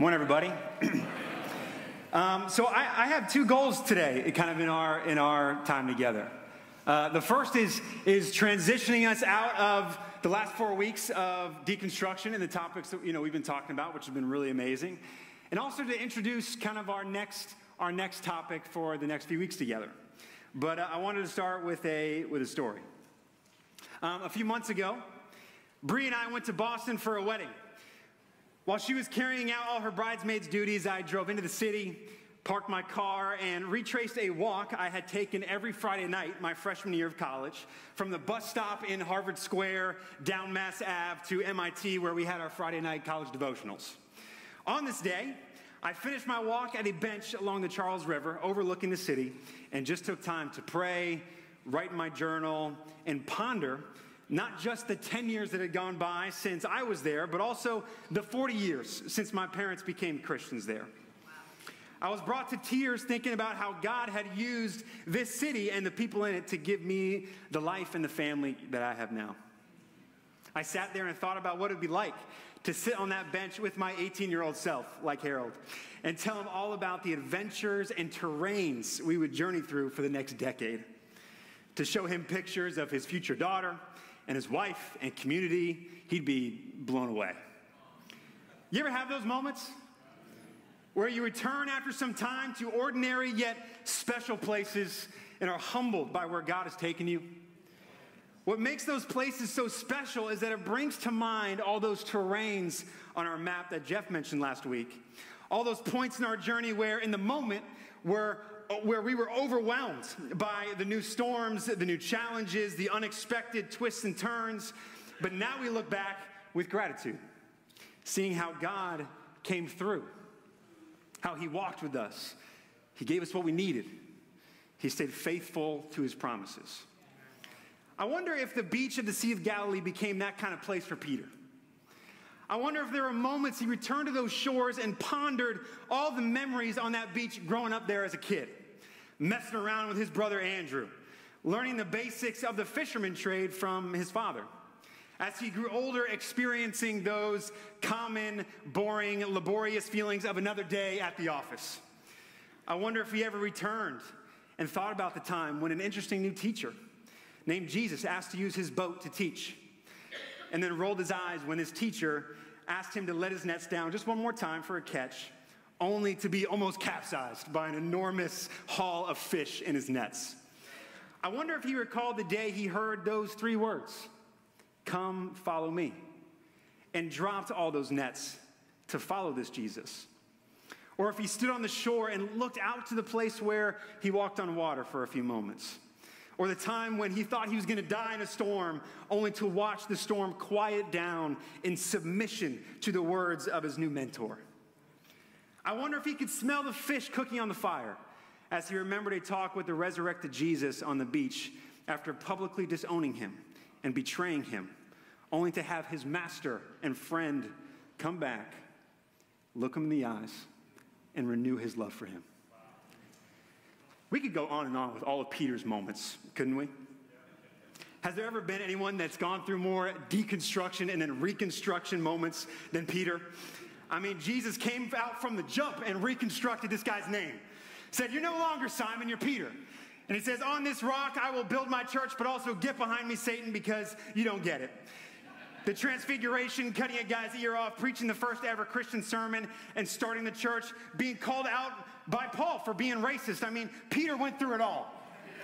Morning, everybody. So I have two goals today, kind of in our time together. The first is transitioning us out of the last 4 weeks of deconstruction and the topics that we've been talking about, which have been really amazing, and also to introduce kind of our next topic for the next few weeks together. But I wanted to start with a story. A few months ago, Bree and I went to Boston for a wedding. While she was carrying out all her bridesmaids' duties, I drove into the city, parked my car, and retraced a walk I had taken every Friday night my freshman year of college, from the bus stop in Harvard Square down Mass Ave to MIT, where we had our Friday night college devotionals. On this day, I finished my walk at a bench along the Charles River overlooking the city and just took time to pray, write in my journal, and ponder not just the 10 years that had gone by since I was there, but also the 40 years since my parents became Christians there. I was brought to tears thinking about how God had used this city and the people in it to give me the life and the family that I have now. I sat there and thought about what it would be like to sit on that bench with my 18-year-old self, like Harold, and tell him all about the adventures and terrains we would journey through for the next decade. To show him pictures of his future daughter and his wife and community, he'd be blown away. You ever have those moments where you return after some time to ordinary yet special places and are humbled by where God has taken you? What makes those places so special is that it brings to mind all those terrains on our map that Jeff mentioned last week. All those points in our journey where in the moment where we were overwhelmed by the new storms, the new challenges, the unexpected twists and turns. But now we look back with gratitude, seeing how God came through, how he walked with us. He gave us what we needed. He stayed faithful to his promises. I wonder if the beach of the Sea of Galilee became that kind of place for Peter. I wonder if there were moments he returned to those shores and pondered all the memories on that beach growing up there as a kid, messing around with his brother Andrew, learning the basics of the fisherman trade from his father. As he grew older, experiencing those common, boring, laborious feelings of another day at the office. I wonder if he ever returned and thought about the time when an interesting new teacher named Jesus asked to use his boat to teach, and then rolled his eyes when his teacher asked him to let his nets down just one more time for a catch, only to be almost capsized by an enormous haul of fish in his nets. I wonder if he recalled the day he heard those three words, "Come, follow me," and dropped all those nets to follow this Jesus. Or if he stood on the shore and looked out to the place where he walked on water for a few moments. Or the time when he thought he was going to die in a storm, only to watch the storm quiet down in submission to the words of his new mentor. I wonder if he could smell the fish cooking on the fire as he remembered a talk with the resurrected Jesus on the beach after publicly disowning him and betraying him, only to have his master and friend come back, look him in the eyes, and renew his love for him. We could go on and on with all of Peter's moments, couldn't we? Has there ever been anyone that's gone through more deconstruction and then reconstruction moments than Peter? I mean, Jesus came out from the jump and reconstructed this guy's name. Said, "You're no longer Simon, you're Peter." And he says, "On this rock I will build my church, but also get behind me, Satan, because you don't get it." The transfiguration, cutting a guy's ear off, preaching the first ever Christian sermon, and starting the church, being called out by Paul for being racist. I mean, Peter went through it all.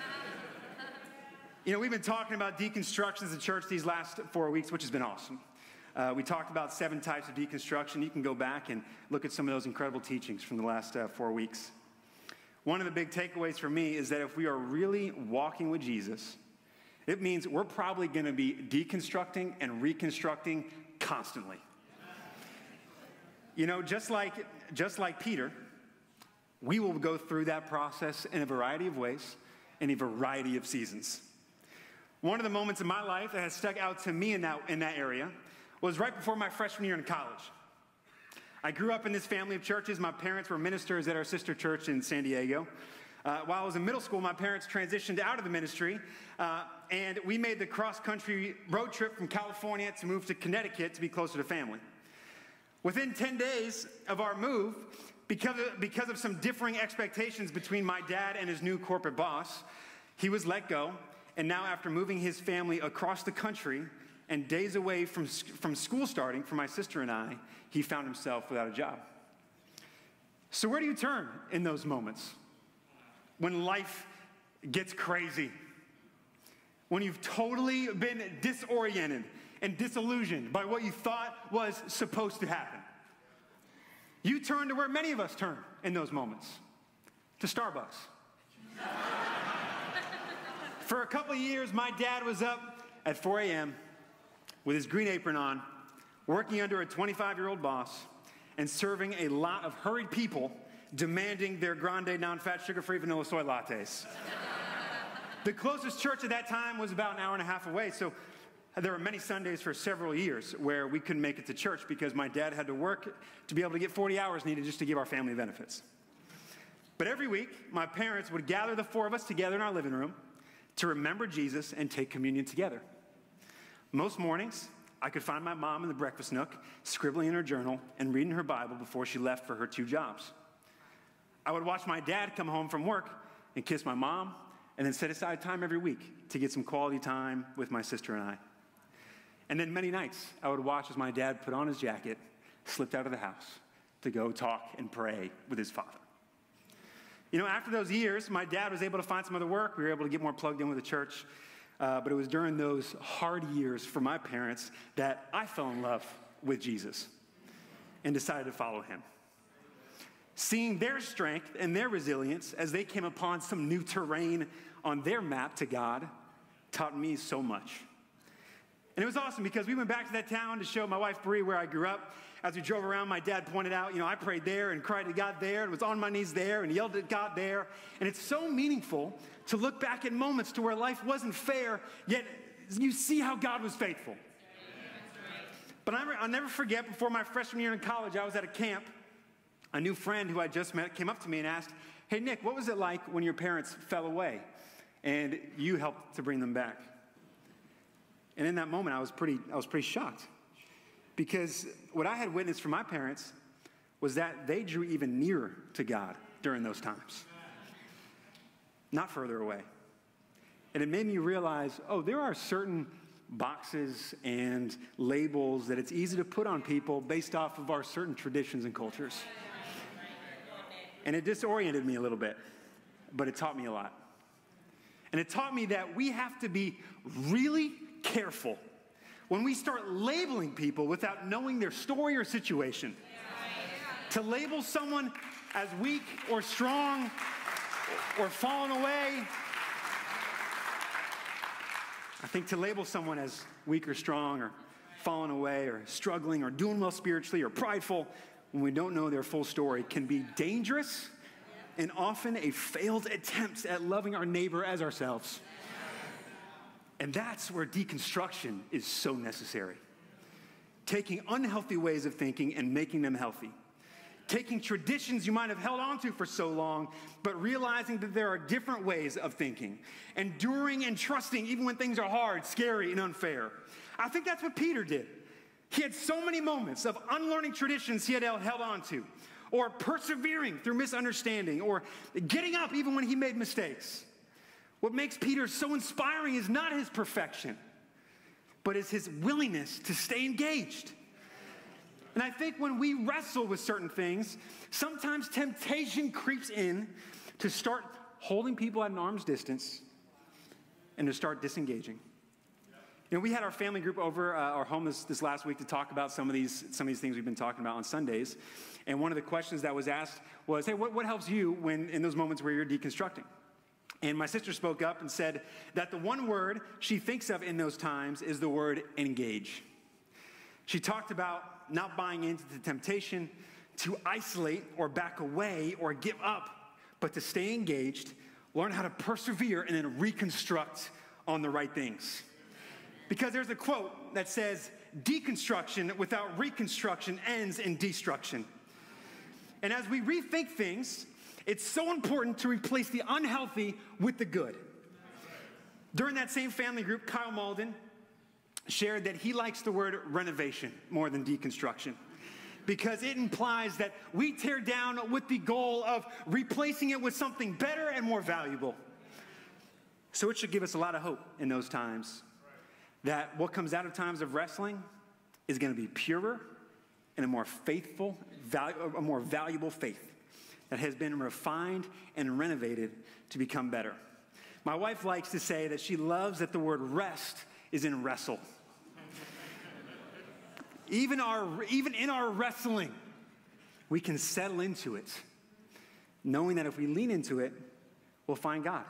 We've been talking about deconstruction as a church these last 4 weeks, which has been awesome. We talked about 7 types of deconstruction. You can go back and look at some of those incredible teachings from the last 4 weeks. One of the big takeaways for me is that if we are really walking with Jesus, it means we're probably going to be deconstructing and reconstructing constantly. Just like Peter, we will go through that process in a variety of ways, in a variety of seasons. One of the moments in my life that has stuck out to me in that area was right before my freshman year in college. I grew up in this family of churches. My parents were ministers at our sister church in San Diego. While I was in middle school, my parents transitioned out of the ministry, and we made the cross-country road trip from California to move to Connecticut to be closer to family. Within 10 days of our move, because of some differing expectations between my dad and his new corporate boss, he was let go. And now after moving his family across the country and days away from school starting for my sister and I, he found himself without a job. So where do you turn in those moments? When life gets crazy. When you've totally been disoriented and disillusioned by what you thought was supposed to happen. You turn to where many of us turn in those moments, to Starbucks. For a couple of years, my dad was up at 4 a.m. with his green apron on, working under a 25-year-old boss, and serving a lot of hurried people demanding their grande non-fat, sugar-free vanilla soy lattes. The closest church at that time was about an hour and a half away, so there were many Sundays for several years where we couldn't make it to church because my dad had to work to be able to get 40 hours needed just to give our family benefits. But every week, my parents would gather the four of us together in our living room to remember Jesus and take communion together. Most mornings, I could find my mom in the breakfast nook, scribbling in her journal and reading her Bible before she left for her 2 jobs. I would watch my dad come home from work and kiss my mom, and then set aside time every week to get some quality time with my sister and I. And then many nights, I would watch as my dad put on his jacket, slipped out of the house to go talk and pray with his father. You know, after those years, my dad was able to find some other work. We were able to get more plugged in with the church. But it was during those hard years for my parents that I fell in love with Jesus and decided to follow him. Seeing their strength and their resilience as they came upon some new terrain on their map to God taught me so much. And it was awesome because we went back to that town to show my wife Bree where I grew up. As we drove around, my dad pointed out, I prayed there and cried to God there and was on my knees there and yelled at God there. And it's so meaningful to look back at moments to where life wasn't fair, yet you see how God was faithful. But I'll never forget, before my freshman year in college, I was at a camp. A new friend who I just met came up to me and asked, "Hey, Nick, what was it like when your parents fell away and you helped to bring them back?" And in that moment, I was pretty shocked, because what I had witnessed from my parents was that they drew even nearer to God during those times, not further away. And it made me realize, there are certain boxes and labels that it's easy to put on people based off of our certain traditions and cultures. And it disoriented me a little bit, but it taught me a lot. And it taught me that we have to be really careful when we start labeling people without knowing their story or situation. To label someone as weak or strong or fallen away, I think to label someone as weak or strong or fallen away or struggling or doing well spiritually or prideful when we don't know their full story can be dangerous and often a failed attempt at loving our neighbor as ourselves. And that's where deconstruction is so necessary. Taking unhealthy ways of thinking and making them healthy. Taking traditions you might have held on to for so long, but realizing that there are different ways of thinking. Enduring and trusting even when things are hard, scary, and unfair. I think that's what Peter did. He had so many moments of unlearning traditions he had held on to, or persevering through misunderstanding, or getting up even when he made mistakes. What makes Peter so inspiring is not his perfection, but is his willingness to stay engaged. And I think when we wrestle with certain things, sometimes temptation creeps in to start holding people at an arm's distance and to start disengaging. We had our family group over our home this last week to talk about some of these things we've been talking about on Sundays. And one of the questions that was asked was, hey, what helps you when in those moments where you're deconstructing? And my sister spoke up and said that the one word she thinks of in those times is the word engage. She talked about not buying into the temptation to isolate or back away or give up, but to stay engaged, learn how to persevere, and then reconstruct on the right things. Because there's a quote that says, deconstruction without reconstruction ends in destruction. And as we rethink things, it's so important to replace the unhealthy with the good. During that same family group, Kyle Malden shared that he likes the word renovation more than deconstruction, because it implies that we tear down with the goal of replacing it with something better and more valuable. So it should give us a lot of hope in those times that what comes out of times of wrestling is going to be purer and a more faithful, a more valuable faith that has been refined and renovated to become better. My wife likes to say that she loves that the word rest is in wrestle. Even in our wrestling, we can settle into it, knowing that if we lean into it, we'll find God.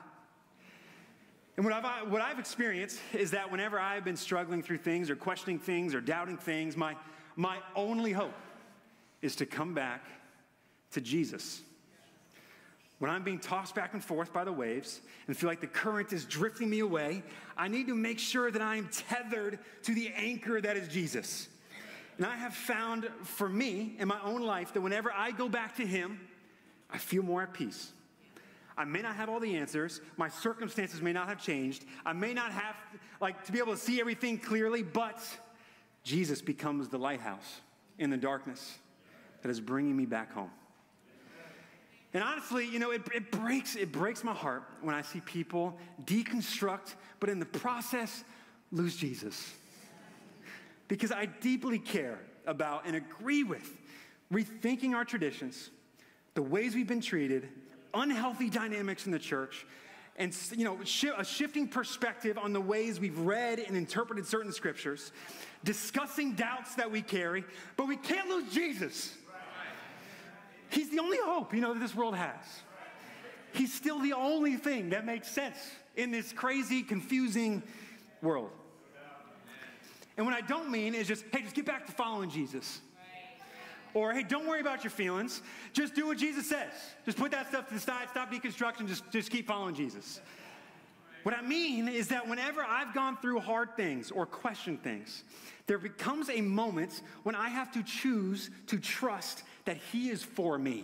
And what I've experienced is that whenever I've been struggling through things or questioning things or doubting things, my only hope is to come back to Jesus. When I'm being tossed back and forth by the waves and feel like the current is drifting me away, I need to make sure that I am tethered to the anchor that is Jesus. And I have found for me in my own life that whenever I go back to him, I feel more at peace. I may not have all the answers. My circumstances may not have changed. I may not have, to be able to see everything clearly, but Jesus becomes the lighthouse in the darkness that is bringing me back home. And honestly, it breaks my heart when I see people deconstruct, but in the process, lose Jesus. Because I deeply care about and agree with rethinking our traditions, the ways we've been treated, unhealthy dynamics in the church, and a shifting perspective on the ways we've read and interpreted certain scriptures, discussing doubts that we carry, but we can't lose Jesus. He's the only hope, that this world has. He's still the only thing that makes sense in this crazy, confusing world. And what I don't mean is just get back to following Jesus. Or, hey, don't worry about your feelings. Just do what Jesus says. Just put that stuff to the side. Stop deconstruction. Just keep following Jesus. What I mean is that whenever I've gone through hard things or questioned things, there becomes a moment when I have to choose to trust that he is for me.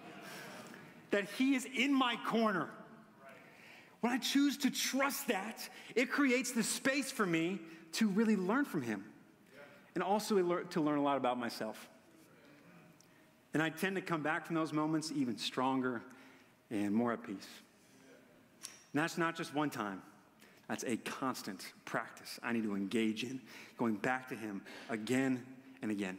That he is in my corner. When I choose to trust that, it creates the space for me to really learn from him. And also to learn a lot about myself. And I tend to come back from those moments even stronger and more at peace. And that's not just one time. That's a constant practice I need to engage in, going back to him again and again.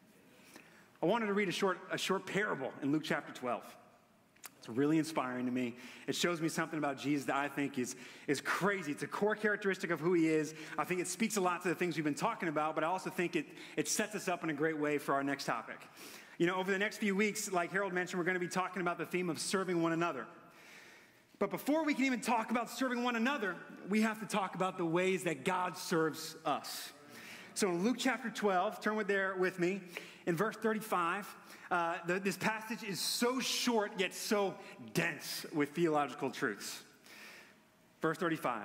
I wanted to read a short parable in Luke chapter 12. It's really inspiring to me. It shows me something about Jesus that I think is crazy. It's a core characteristic of who he is. I think it speaks a lot to the things we've been talking about, but I also think it sets us up in a great way for our next topic. Over the next few weeks, like Harold mentioned, we're going to be talking about the theme of serving one another. But before we can even talk about serving one another, we have to talk about the ways that God serves us. So in Luke chapter 12, turn there with me, in verse 35, this passage is so short yet so dense with theological truths. Verse 35.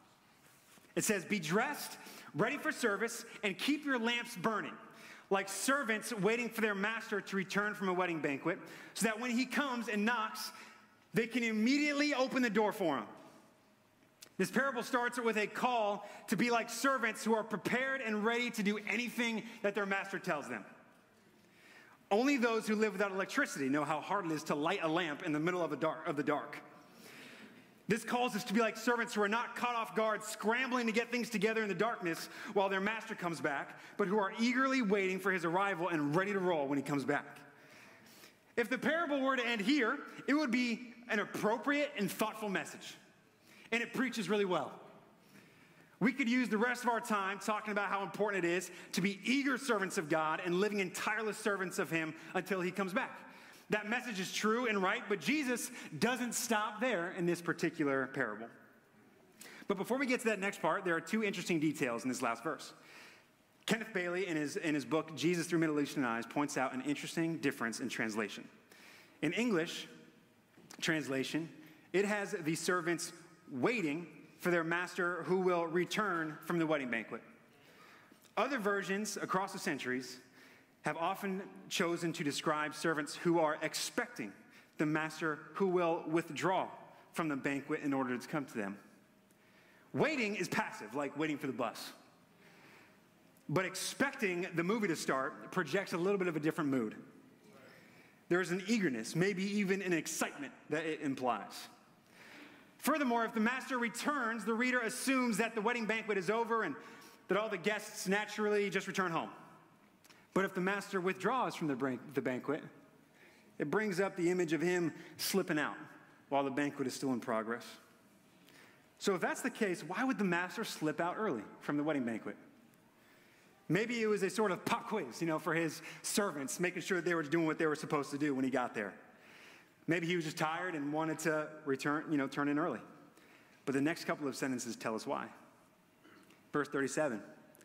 It says, "Be dressed, ready for service, and keep your lamps burning, like servants waiting for their master to return from a wedding banquet, so that when he comes and knocks, they can immediately open the door for him." This parable starts with a call to be like servants who are prepared and ready to do anything that their master tells them. Only those who live without electricity know how hard it is to light a lamp in the middle of the dark. This calls us to be like servants who are not caught off guard, scrambling to get things together in the darkness while their master comes back, but who are eagerly waiting for his arrival and ready to roll when he comes back. If the parable were to end here, it would be an appropriate and thoughtful message. And it preaches really well. We could use the rest of our time talking about how important it is to be eager servants of God and living in tireless servants of him until he comes back. That message is true and right, but Jesus doesn't stop there in this particular parable. But before we get to that next part, there are two interesting details in this last verse. Kenneth Bailey, in his book, Jesus Through Middle Eastern Eyes, points out an interesting difference in translation. In English translation, it has the servants waiting for their master who will return from the wedding banquet. Other versions across the centuries have often chosen to describe servants who are expecting the master who will withdraw from the banquet in order to come to them. Waiting is passive, like waiting for the bus. but expecting the movie to start projects a little bit of a different mood. There's an eagerness, maybe even an excitement that it implies. Furthermore, if the master returns, the reader assumes that the wedding banquet is over and that all the guests naturally just return home. But if the master withdraws from the banquet, it brings up the image of him slipping out while the banquet is still in progress. So if that's the case, why would the master slip out early from the wedding banquet? Maybe it was a sort of pop quiz, for his servants, making sure they were doing what they were supposed to do when he got there. Maybe he was just tired and wanted to turn in early. But the next couple of sentences tell us why. Verse 37,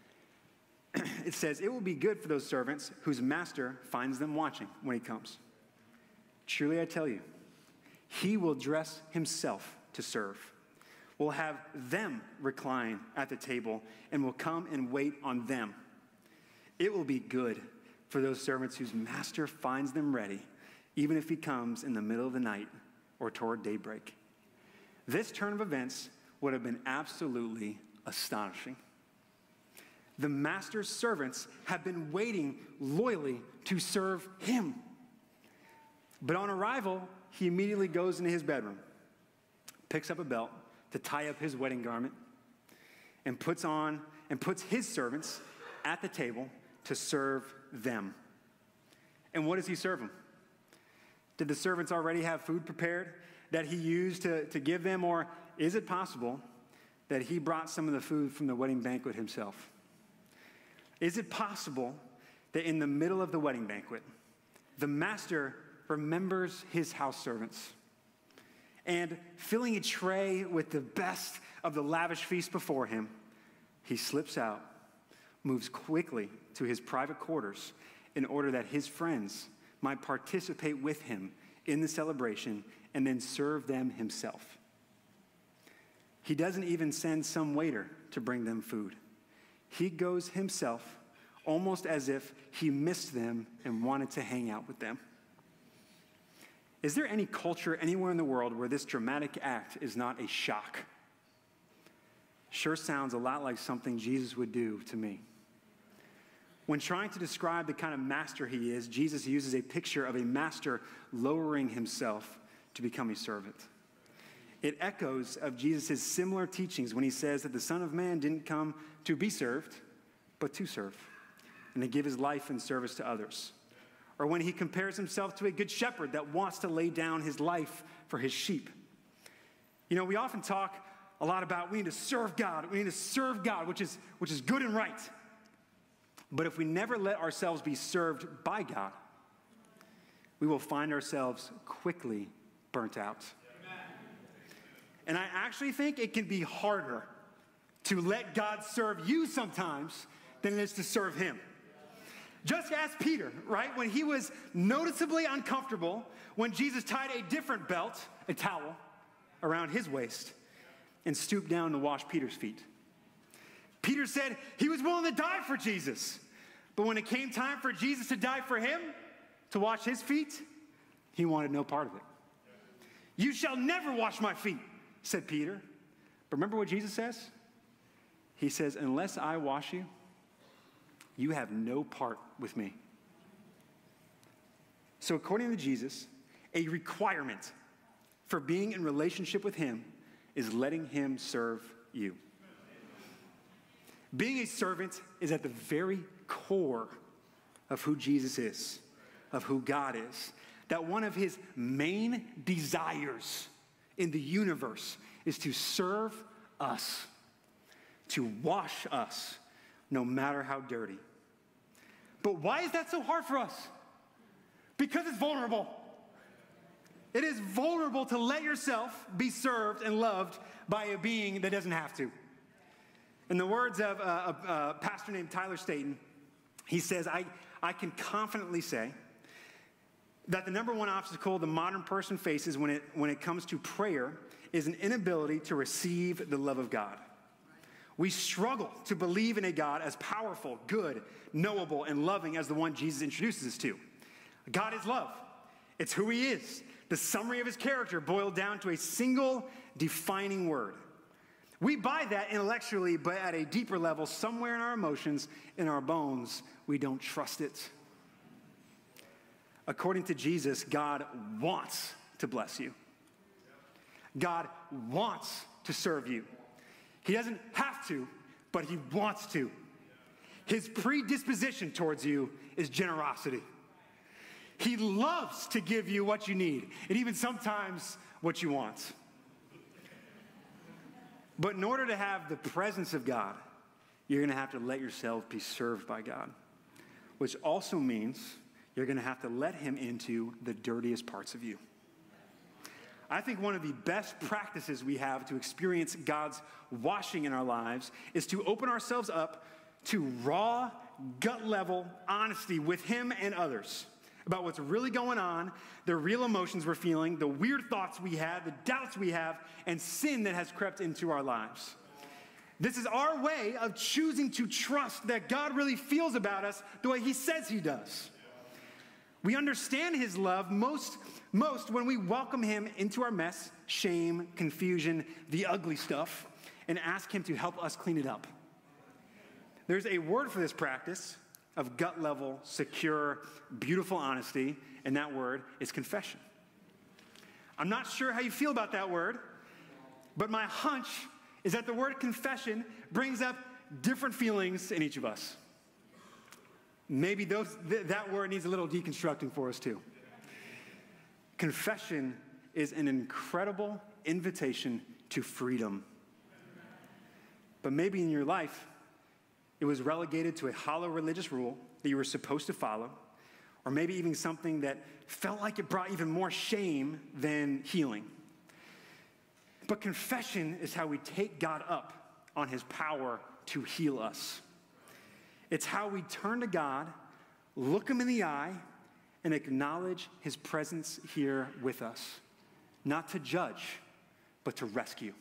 it says, "It will be good for those servants whose master finds them watching when he comes. Truly I tell you, he will dress himself to serve, will have them recline at the table, and will come and wait on them. It will be good for those servants whose master finds them ready, even if he comes in the middle of the night or toward daybreak." This turn of events would have been absolutely astonishing. The master's servants have been waiting loyally to serve him. But on arrival, he immediately goes into his bedroom, picks up a belt to tie up his wedding garment, and puts his servants at the table to serve them. And what does he serve them? Did the servants already have food prepared that he used to give them, or is it possible that he brought some of the food from the wedding banquet himself? Is it possible that in the middle of the wedding banquet, the master remembers his house servants and, filling a tray with the best of the lavish feast before him, he slips out, moves quickly to his private quarters in order that his friends might participate with him in the celebration and then serve them himself? He doesn't even send some waiter to bring them food. He goes himself, almost as if he missed them and wanted to hang out with them. Is there any culture anywhere in the world where this dramatic act is not a shock? Sure sounds a lot like something Jesus would do to me. When trying to describe the kind of master he is, Jesus uses a picture of a master lowering himself to become a servant. It echoes of Jesus' similar teachings when he says that the Son of Man didn't come to be served, but to serve, and to give his life in service to others. Or when he compares himself to a good shepherd that wants to lay down his life for his sheep. We often talk a lot about we need to serve God. We need to serve God, which is good and right. But if we never let ourselves be served by God, we will find ourselves quickly burnt out. And I actually think it can be harder to let God serve you sometimes than it is to serve him. Just ask Peter, right? When he was noticeably uncomfortable, when Jesus tied a different belt, a towel, around his waist and stooped down to wash Peter's feet. Peter said he was willing to die for Jesus. But when it came time for Jesus to die for him, to wash his feet, he wanted no part of it. "You shall never wash my feet," said Peter. But remember what Jesus says? He says, "Unless I wash you, you have no part with me." So according to Jesus, a requirement for being in relationship with him is letting him serve you. Being a servant is at the very core of who Jesus is, of who God is. That one of his main desires in the universe is to serve us, to wash us, no matter how dirty. But why is that so hard for us? Because it's vulnerable. It is vulnerable to let yourself be served and loved by a being that doesn't have to. In the words of a pastor named Tyler Staton, he says, I can confidently say that the number one obstacle the modern person faces when it comes to prayer is an inability to receive the love of God. We struggle to believe in a God as powerful, good, knowable, and loving as the one Jesus introduces us to. God is love. It's who he is. The summary of his character boiled down to a single defining word. We buy that intellectually, but at a deeper level, somewhere in our emotions, in our bones, we don't trust it. According to Jesus, God wants to bless you. God wants to serve you. He doesn't have to, but he wants to. His predisposition towards you is generosity. He loves to give you what you need, and even sometimes what you want. But in order to have the presence of God, you're going to have to let yourself be served by God, which also means you're going to have to let him into the dirtiest parts of you. I think one of the best practices we have to experience God's washing in our lives is to open ourselves up to raw, gut-level honesty with him and others about what's really going on, the real emotions we're feeling, the weird thoughts we have, the doubts we have, and sin that has crept into our lives. This is our way of choosing to trust that God really feels about us the way he says he does. We understand his love most when we welcome him into our mess, shame, confusion, the ugly stuff, and ask him to help us clean it up. There's a word for this practice of gut-level, secure, beautiful honesty, and that word is confession. I'm not sure how you feel about that word, but my hunch is that the word confession brings up different feelings in each of us. Maybe that word needs a little deconstructing for us too. Confession is an incredible invitation to freedom. But maybe in your life, it was relegated to a hollow religious rule that you were supposed to follow, or maybe even something that felt like it brought even more shame than healing. But confession is how we take God up on his power to heal us. It's how we turn to God, look him in the eye, and acknowledge his presence here with us. Not to judge, but to rescue.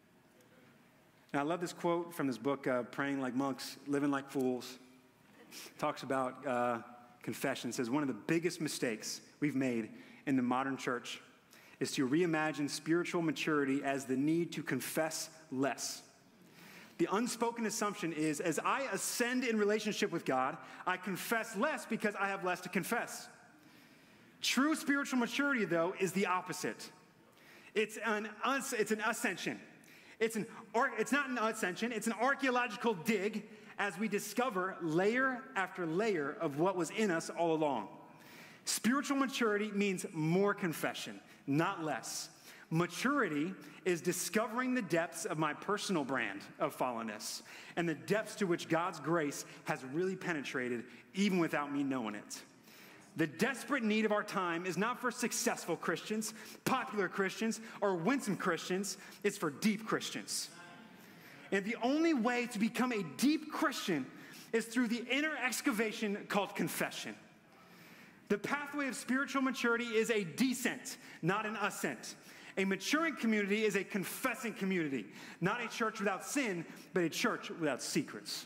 And I love this quote from this book, Praying Like Monks, Living Like Fools. It talks about confession. It says, one of the biggest mistakes we've made in the modern church is to reimagine spiritual maturity as the need to confess less. The unspoken assumption is, as I ascend in relationship with God, I confess less because I have less to confess. True spiritual maturity, though, is the opposite. It's an ascension. It's not an ascension, it's an archaeological dig as we discover layer after layer of what was in us all along. Spiritual maturity means more confession, not less. Maturity is discovering the depths of my personal brand of fallenness and the depths to which God's grace has really penetrated even without me knowing it. The desperate need of our time is not for successful Christians, popular Christians, or winsome Christians. It's for deep Christians. And the only way to become a deep Christian is through the inner excavation called confession. The pathway of spiritual maturity is a descent, not an ascent. A maturing community is a confessing community, not a church without sin, but a church without secrets.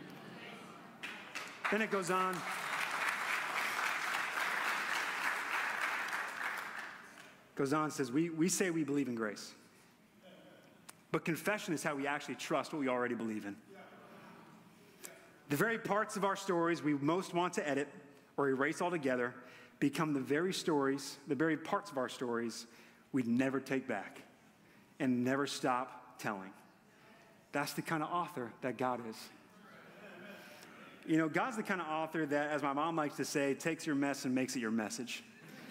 Then it goes on. Says, we say we believe in grace. But confession is how we actually trust what we already believe in. The very parts of our stories we most want to edit or erase altogether become the very parts of our stories we'd never take back and never stop telling. That's the kind of author that God is. You know, God's the kind of author that, as my mom likes to say, takes your mess and makes it your message.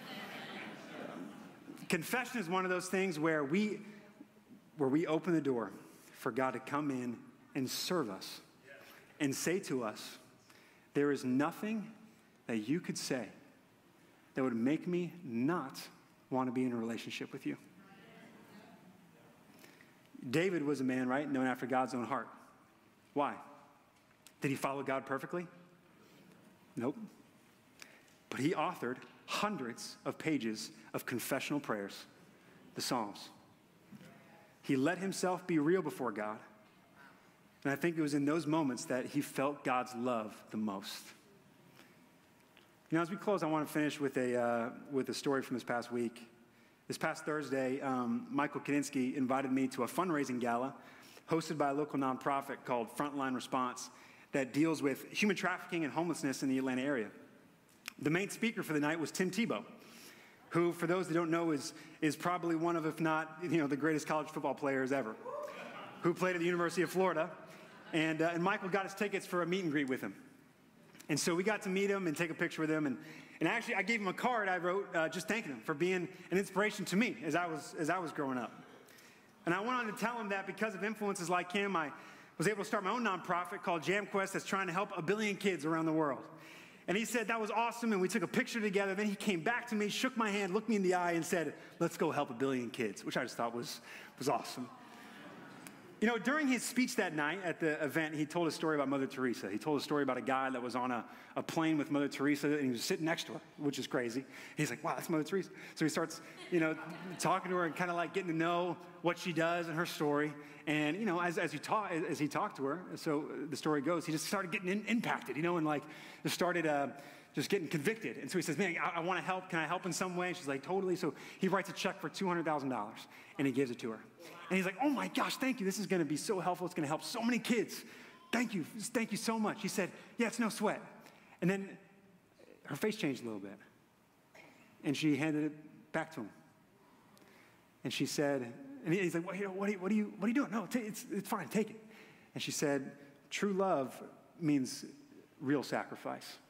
Confession is one of those things where we open the door for God to come in and serve us and say to us, there is nothing that you could say that would make me not want to be in a relationship with you. David was a man, right, known after God's own heart. Why? Did he follow God perfectly? Nope. But he authored hundreds of pages of confessional prayers, the Psalms. He let himself be real before God. And I think it was in those moments that he felt God's love the most. You know, as we close, I want to finish with a story from this past week. This past Thursday, Michael Kaninsky invited me to a fundraising gala hosted by a local nonprofit called Frontline Response that deals with human trafficking and homelessness in the Atlanta area. The main speaker for the night was Tim Tebow, who, for those that don't know, is probably one of, if not, the greatest college football players ever, who played at the University of Florida. And Michael got us tickets for a meet and greet with him. And so we got to meet him and take a picture with him. And actually, I gave him a card I wrote just thanking him for being an inspiration to me as I was growing up. And I went on to tell him that because of influences like him, I was able to start my own nonprofit called JamQuest that's trying to help 1 billion kids around the world. And he said that was awesome, and we took a picture together. Then he came back to me, shook my hand, looked me in the eye, and said, let's go help 1 billion kids, which I just thought was awesome. During his speech that night at the event, he told a story about Mother Teresa. He told a story about a guy that was on a plane with Mother Teresa, and he was sitting next to her, which is crazy. He's like, wow, that's Mother Teresa. So he starts, talking to her and kind of like getting to know what she does and her story. And, as he talked to her, so the story goes, he just started getting impacted, and like just started just getting convicted. And so he says, man, I want to help. Can I help in some way? And she's like, totally. So he writes a check for $200,000, and he gives it to her. And he's like, oh my gosh, thank you. This is going to be so helpful. It's going to help so many kids. Thank you so much. He said, yeah, it's no sweat. And then her face changed a little bit. And she handed it back to him. And she said, and he's like, well, what are you doing? No, it's fine, take it. And she said, true love means real sacrifice.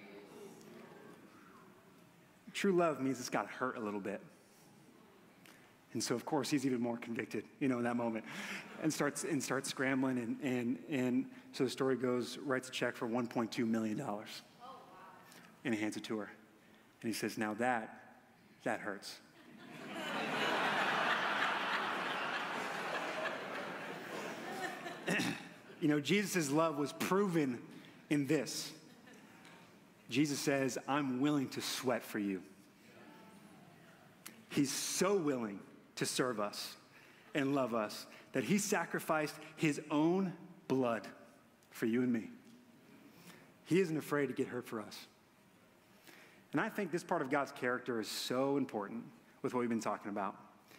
True love means it's got to hurt a little bit. And so, of course, he's even more convicted, in that moment, and starts scrambling. And so the story goes, writes a check for $1.2 million. Oh, wow. And he hands it to her. And he says, now that hurts. Jesus' love was proven in this. Jesus says, I'm willing to sweat for you. He's so willing to serve us and love us that he sacrificed his own blood for you and me. He isn't afraid to get hurt for us. And I think this part of God's character is so important with what we've been talking about.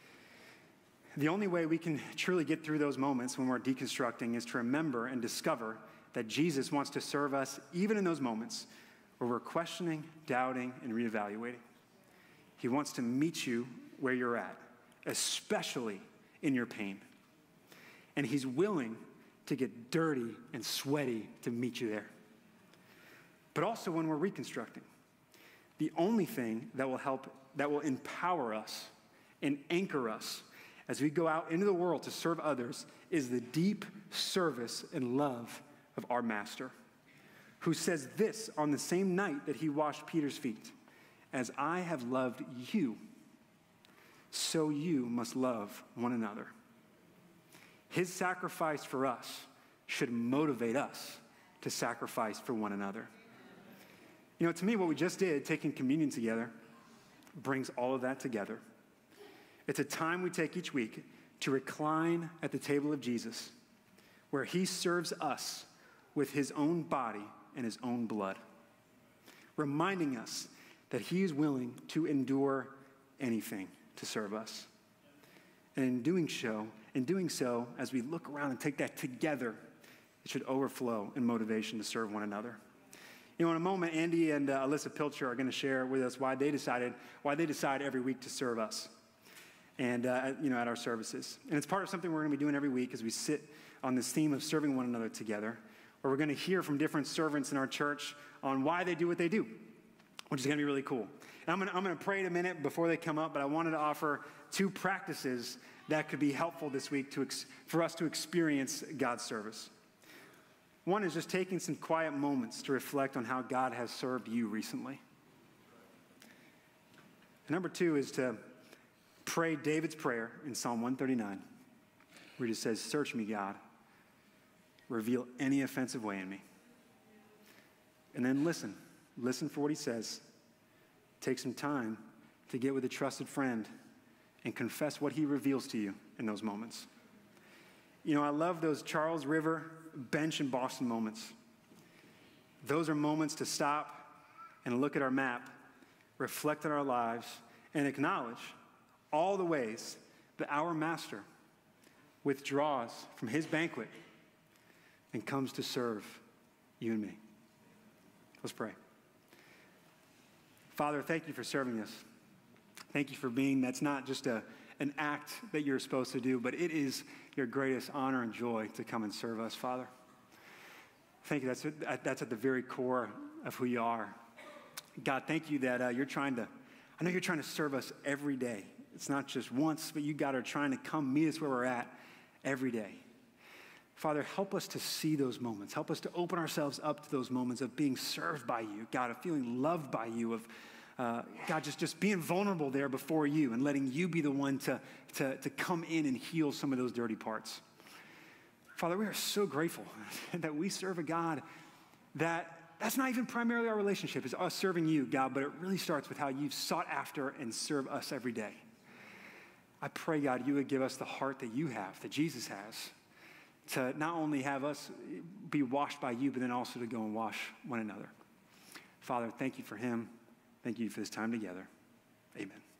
The only way we can truly get through those moments when we're deconstructing is to remember and discover that Jesus wants to serve us even in those moments where we're questioning, doubting, and reevaluating. He wants to meet you where you're at, especially in your pain. And he's willing to get dirty and sweaty to meet you there. But also when we're reconstructing, the only thing that will empower us and anchor us as we go out into the world to serve others is the deep service and love of our Master, who says this on the same night that he washed Peter's feet, as I have loved you, so you must love one another. His sacrifice for us should motivate us to sacrifice for one another. To me, what we just did, taking communion together, brings all of that together. It's a time we take each week to recline at the table of Jesus, where he serves us with his own body and his own blood, reminding us that he is willing to endure anything to serve us. And in doing so, as we look around and take that together, it should overflow in motivation to serve one another. In a moment, Andy and Alyssa Pilcher are going to share with us why they decide every week to serve us, and at our services. And it's part of something we're going to be doing every week as we sit on this theme of serving one another together, where we're going to hear from different servants in our church on why they do what they do, which is going to be really cool. And I'm going to pray in a minute before they come up, but I wanted to offer 2 practices that could be helpful this week for us to experience God's service. One is just taking some quiet moments to reflect on how God has served you recently. And number 2 is to pray David's prayer in Psalm 139, where he just says, search me, God. Reveal any offensive way in me. And then listen. Listen for what he says. Take some time to get with a trusted friend and confess what he reveals to you in those moments. I love those Charles River bench in Boston moments. Those are moments to stop and look at our map, reflect on our lives, and acknowledge all the ways that our Master withdraws from his banquet and comes to serve you and me. Let's pray. Father, thank you for serving us. Thank you for being, that's not just an act that you're supposed to do, but it is your greatest honor and joy to come and serve us, Father. Thank you. That's at the very core of who you are. God, thank you that I know you're trying to serve us every day. It's not just once, but you, God, are trying to come meet us where we're at every day. Father, help us to see those moments. Help us to open ourselves up to those moments of being served by you, God, of feeling loved by you, of, God, just being vulnerable there before you and letting you be the one to come in and heal some of those dirty parts. Father, we are so grateful that we serve a God that's not even primarily our relationship. It's us serving you, God, but it really starts with how you've sought after and serve us every day. I pray, God, you would give us the heart that you have, that Jesus has, to not only have us be washed by you, but then also to go and wash one another. Father, thank you for him. Thank you for this time together. Amen.